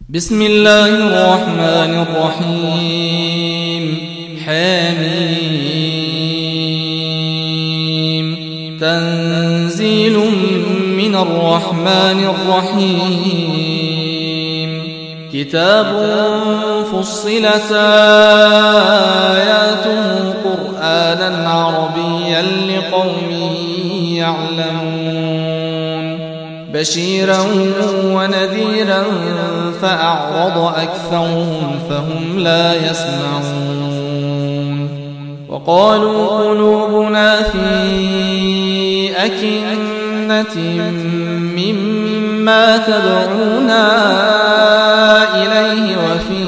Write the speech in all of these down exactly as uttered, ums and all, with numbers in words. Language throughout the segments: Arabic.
بسم الله الرحمن الرحيم. حميم. تنزيل من الرحمن الرحيم. كتاب فصلت آياته قرآنا عربيا لقوم يعلمون. بشيرا ونذيرا فأعرض أكثرهم فهم لا يسمعون. وقالوا قلوبنا في أكنة مما تدعونا إليه وفي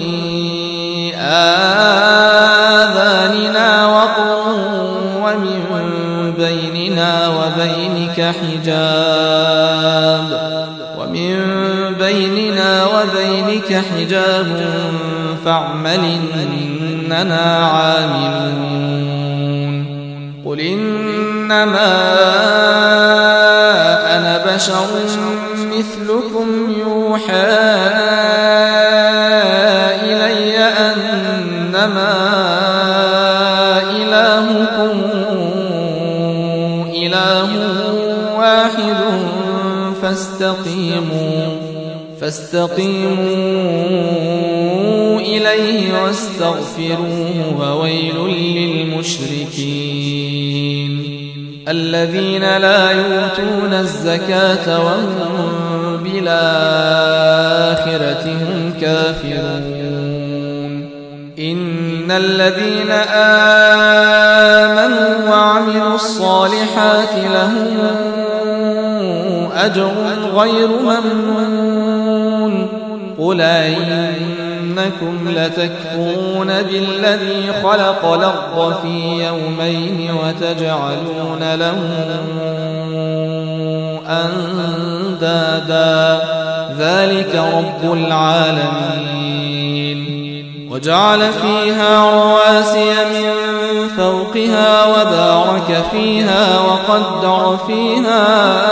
آذاننا وقر ومن بيننا وبينك حجاب ومن بيننا وبينك حجاب فاعمل إننا عاملون. قل إنما أنا بشر مثلكم يوحى إلي أنما إلهكم إله واحد فاستقيموا فاستقيموا إليه واستغفروه وويل للمشركين الذين لا يؤتون الزكاة وهم بالآخرة هم كافرون. إن الذين آمنوا وعملوا الصالحات لهم أجر غير ممنون. قل إنكم لتكفرون بالذي خلق الأرض في يومين وتجعلون له أندادا ذلك رب العالمين. وجعل فيها رواسي من فوقها وبارك فيها وقدر فيها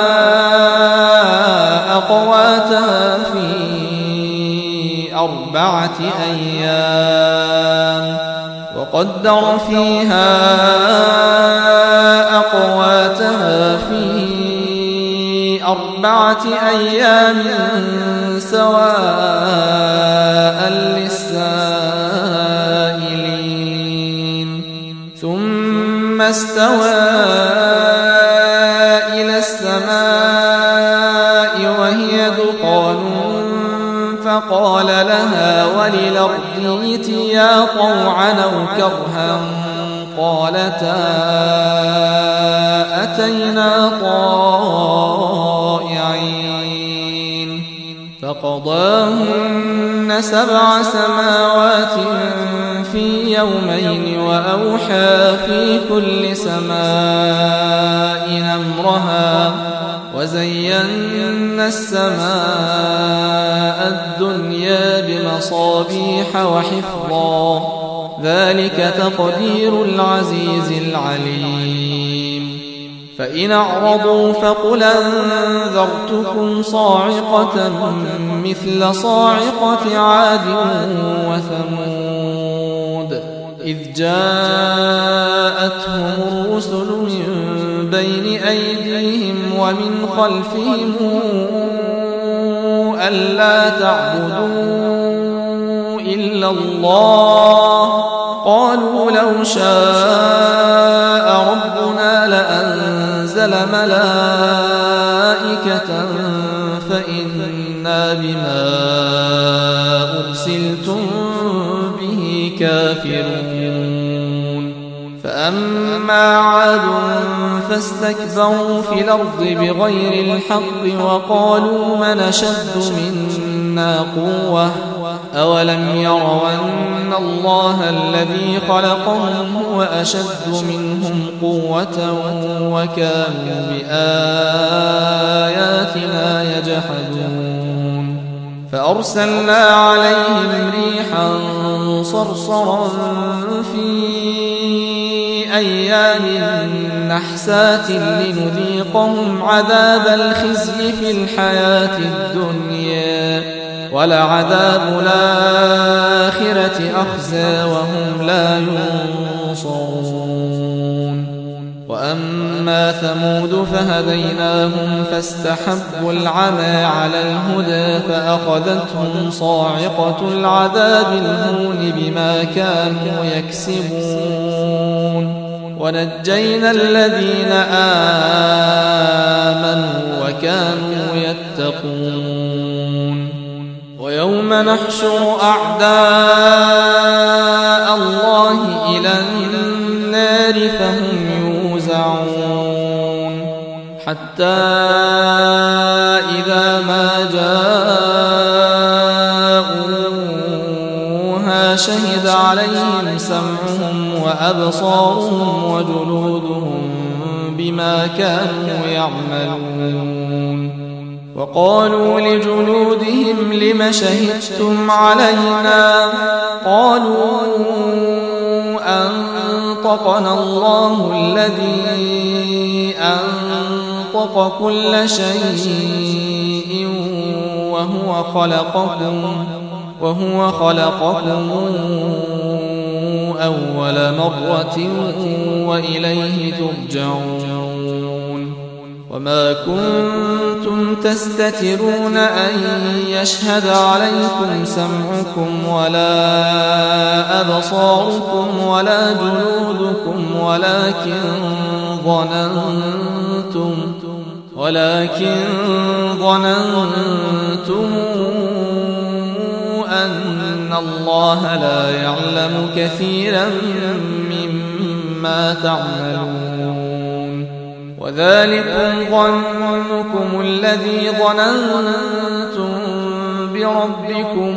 أقواتها في أربعة أيام وقدر فيها أقواتها في أربعة أيام سواء للسائلين. ثم استوى إلى السماء وهي دخان فقال لها وللأرض ائتيا طوعا أو كرها قالتا أتينا طائعين. فقضاهن سبع سماوات في يومين وأوحى في كل سماء أمرها وزينا السماء الدنيا بمصابيح وحفظا ذلك تقدير العزيز العليم. فإن أعرضوا فقل أنذرتكم صاعقة مثل صاعقة عاد وثمود إذ جاءتهم الرسل من بين أيديهم ومن خلفهم ألا تعبدوا إلا الله قالوا لو شاء ربنا لأنزل ملائكة فإنا بما أرسلتم به كافرون. فأما عاد فاستكبروا في الأرض بغير الحق وقالوا من أشد منا قوة أولم يروا أن الله الذي خلقهم هو أشد منهم قوة وكانوا بآياتنا يجحدون. فأرسلنا عليهم ريحا صرصرا في أيام نحسات لنذيقهم عذاب الخزي في الحياة الدنيا ولعذاب الآخرة أخزى وهم لا ينصرون. وأما ثمود فهديناهم فاستحبوا العمى على الهدى فأخذتهم صاعقة العذاب الهون بما كانوا يكسبون. ونجينا الذين آمنوا وكانوا يتقون. ويوم نحشر أعداء الله إلى النار فهم يوزعون حتى إذا ما جاءوها شهد عليهم سمعهم وأبصارهم وجلودهم بما كانوا يعملون. وقالوا لجلودهم لم شهدتم علينا؟ قالوا أنطقنا الله الذي أنطق كل شيء وهو خلقكم وهو خلقكم أول مرة وإليه ترجعون. وما كنتم تستترون أن يشهد عليكم سمعكم ولا أبصاركم ولا جلودكم ولكن ظننتم ولكن ظننتم أن الله لا يعلم كثيرا مما تعملون. وذلكم ظنكم الذي ظننتم بربكم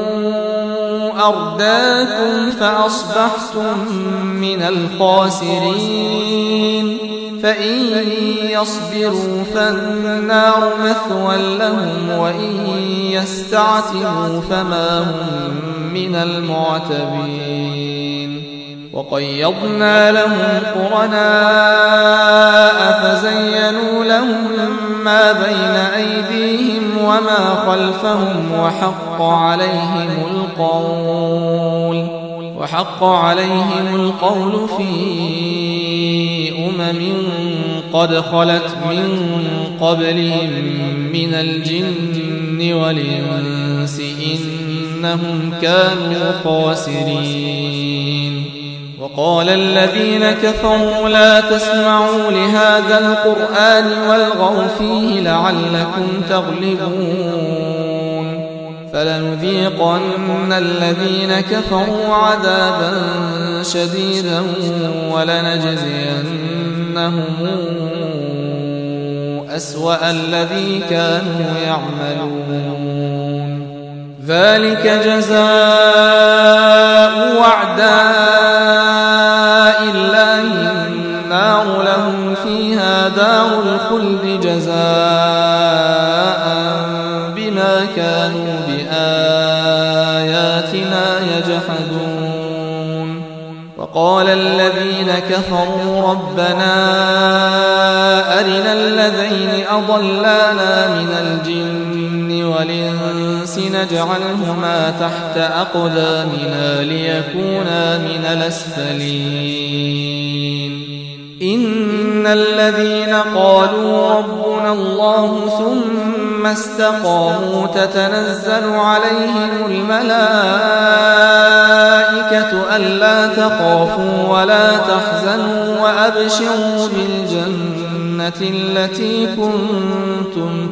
أرداكم فأصبحتم من الخاسرين. فإن يصبروا فالنار مثوى لهم وإن يستعتبوا فما هم من المعتبين. وقيضنا لهم قرناء فزينوا لهم ما بين أيديهم وما خلفهم وحق عليهم القول وحق عليهم القول في أمم قد خلت من قبلهم من الجن والإنس إنهم كانوا خاسرين. وقال الذين كفروا لا تسمعوا لهذا القرآن والغوا فيه لعلكم تغلبون. فلنذيقن الذين كفروا عذابا شديدا ولنجزينهم أسوأ الذي كانوا يعملون. ذلك جزاء أعداء الله النار لهم فيها دار الخلد جزاء بما كانوا بآياتنا يجحدون. وقال الذين كفروا ربنا أرنا الذين أضلانا من الجن والإنس نجعلهما تحت أقدامنا ليكونا من الأسفلين. إن الذين قالوا ربنا الله ثم استقاموا تتنزل عليهم الملائكة ألا تخافوا ولا تحزنوا وأبشروا بالجنة التي كنتم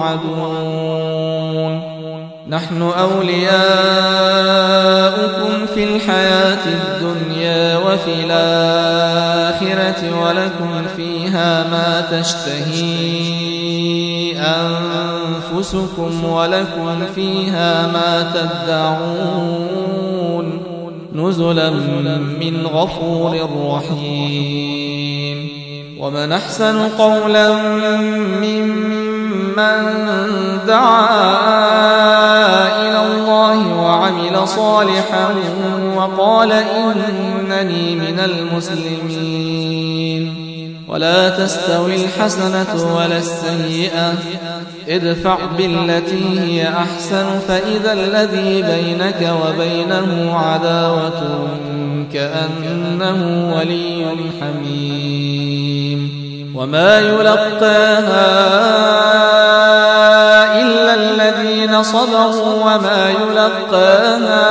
توعدون. نحن أولياؤكم في الحياة الدنيا وفي الآخرة ولكم فيها ما تشتهي أنفسكم ولكم فيها ما تدعون نزلا من غفور رحيم. ومن أحسن قولا ممن دعا إلى الله وعمل صالحا وقال إنني من المسلمين. ولا تستوي الحسنة ولا السيئة ادفع بالتي هي أحسن فإذا الذي بينك وبينه عداوة كأنه ولي حميم وما يلقاها إلا الذين صبروا وما يلقاها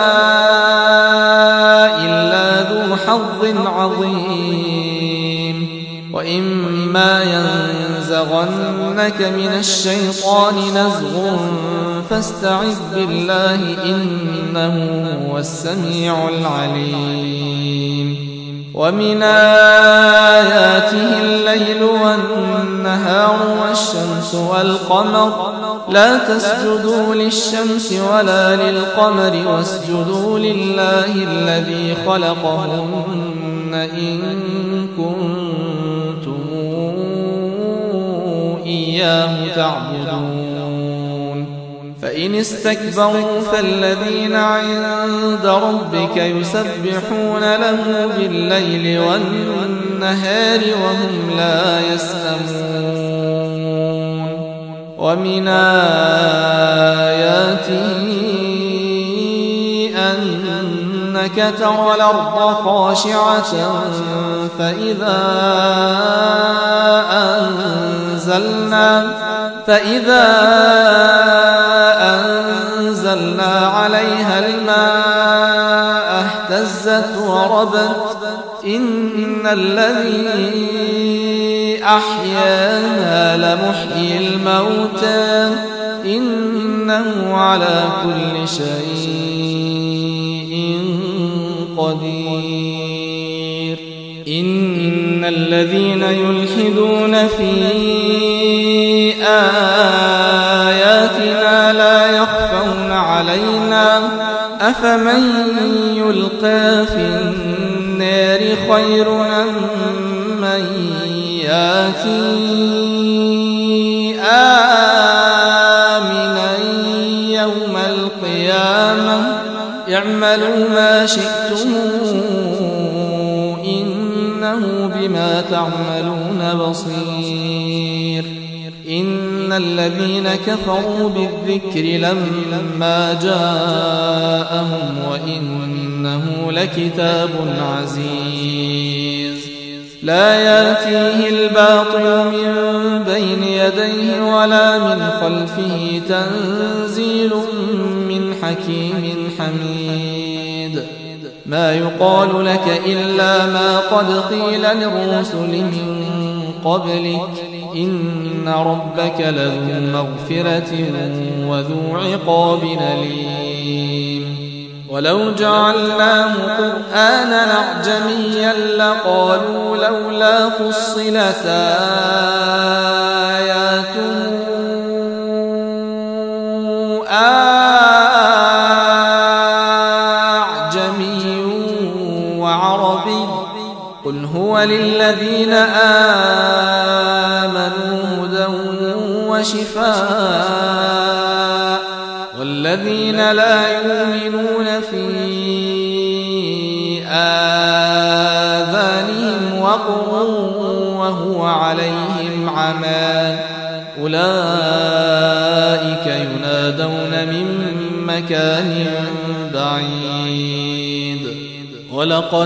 إلا ذو حظ عظيم وإما ينزغنك من الشيطان نزغ فاستعذ بالله إنه هو السميع العليم ومن آياته الليل والنهار والشمس والقمر لا تسجدوا للشمس ولا للقمر واسجدوا لله الذي خلقهن إن كنتم إياه تعبدون فإن استكبروا فالذين عند ربك يسبحون له بالليل والنهار وهم لا يسأمون ومن آياته أنك ترى الأرض خاشعة فإذا أنزلنا فإذا أنزلنا عليها الماء اهتزت وربت إن الذي أحياها لمحيي الموتى إنه على كل شيء قدير إن الذين يلحدون في آياتنا لا يخفون علينا أفمن يلقى في النار خير أم من ياتي آمنا يوم القيامة اعملوا ما شئتم إنه بما تعملون بصير إن الذين كفروا بالذكر لما جاءهم وإنه لكتاب عزيز لا يأتيه الباطل من بين يديه ولا من خلفه تنزيل من حكيم حميد ما يقال لك إلا ما قد قيل للرسل من قبلك إن ربك لذو مغفرة وذو عقاب أليم ولو جعلناه قرآنا أعجميا لقالوا لولا فصلت آياته أعجمي وعربي قل هو للذين آمنوا هدى وشفاء والذين لا يؤمنون في آذانهم وقر وهو عليهم عمى أولئك ينادون من مكان بعيد ولقد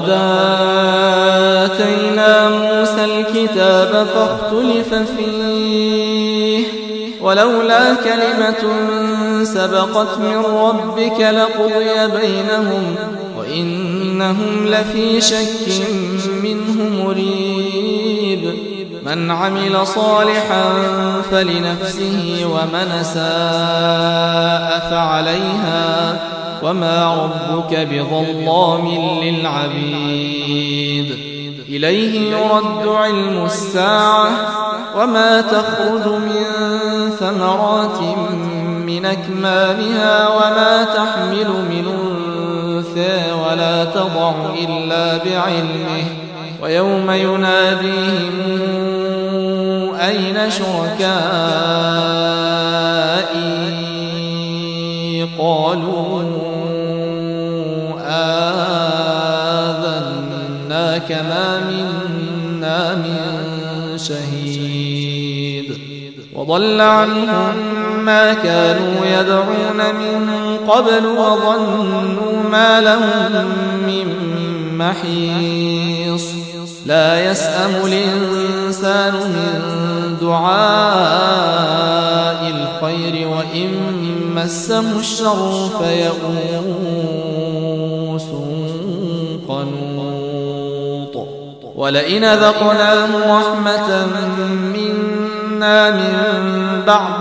آتينا موسى الكتاب فاختلف فيه ولولا كلمة سبقت من ربك لقضي بينهم وإنهم لفي شك منه مريب من عمل صالحا فلنفسه ومن ساء فعليها وما ربك بظلام للعبيد إليه يرد علم الساعة وما تخرج من ثمرات من أكمامها وما تحمل من أنثى ولا تضع إلا بعلمه ويوم يناديهم أين شركائي قالوا آذناك ما منا من شهيد وضل عنهم ما كانوا يدعون من قبل وظنوا ما لهم من محيص لا يسأم الإنسان من دعاء الخير وإن مسه الشر فيئوس قنوط ولئن ذقناه رحمة منا من بعد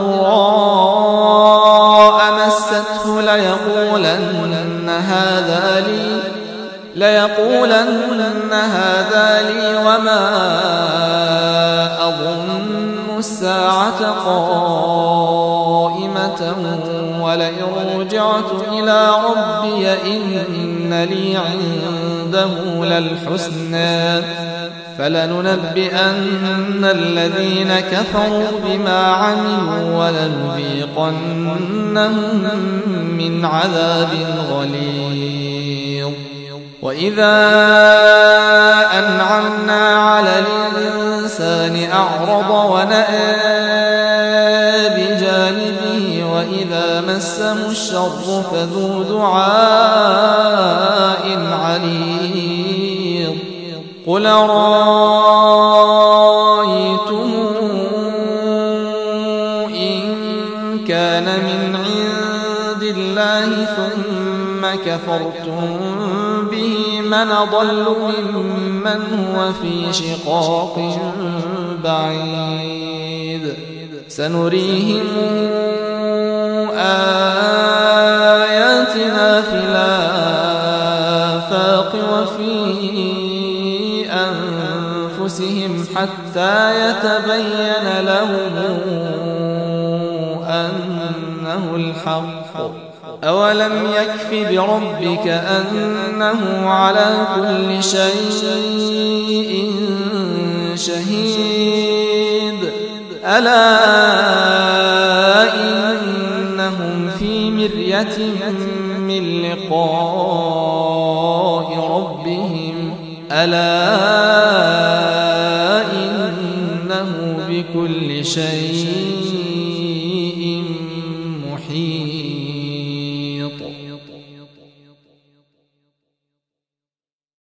ضراء مسته ليقولن هذا لي ليقولن هذا لي وما أظن الساعة قائمة ولئن رجعت إلى ربي إن لي عنده للحسنى فلننبئن الذين كفروا بما عملوا ولنذيقنهم من عذاب غليظ وإذا أنعمنا على الإنسان أعرض ونأى بجانبه وإذا مسه الشر فذو دعاء عريض قل رأيتم إن كان من عند الله ثم كفرتم به من أضل ممن هو في شقاق بعيد سنريهم آياتنا في الآفاق وفي أنفسهم حتى يتبين لهم أنه الحق أولم يكف بربك أنه على كل شيء شهيد ألا إنهم في مرية من لقاء ربهم ألا إنه بكل شيء